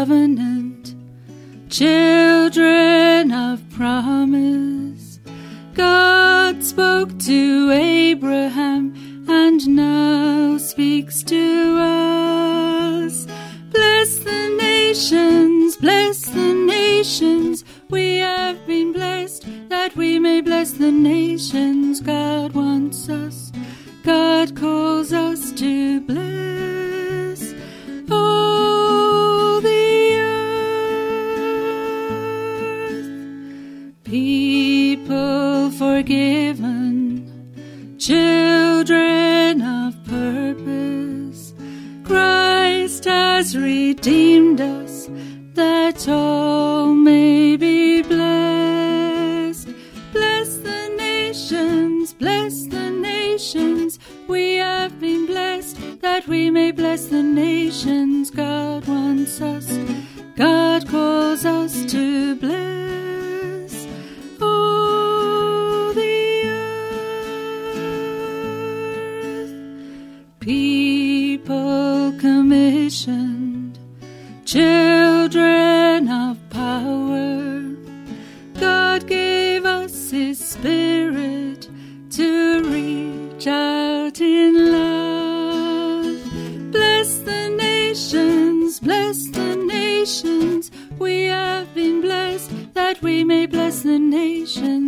covenant, children of promise. God spoke to Abraham and now speaks to us. Bless the nations, we have been blessed that we may bless the nations. God wants us, God calls us to bless all the earth. People forgiven, children of purpose. Christ has redeemed us, that all may be blessed. Bless the nations, we have been blessed that we may bless the nations. God wants us, God calls us to bless all the earth. People commissioned, children of power. God gave us His Spirit to reach out in love. Bless the nations, we have been blessed that we may bless the nations.